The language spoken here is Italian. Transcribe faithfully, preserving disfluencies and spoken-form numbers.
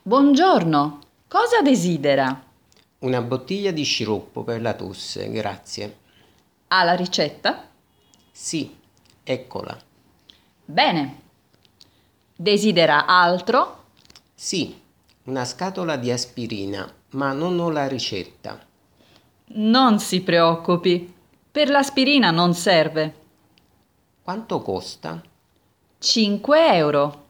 Buongiorno, cosa desidera? Una bottiglia di sciroppo per la tosse, grazie. Ha la ricetta? Sì, eccola. Bene. Desidera altro? Sì, una scatola di aspirina, ma non ho la ricetta. Non si preoccupi, per l'aspirina non serve. Quanto costa? cinque euro.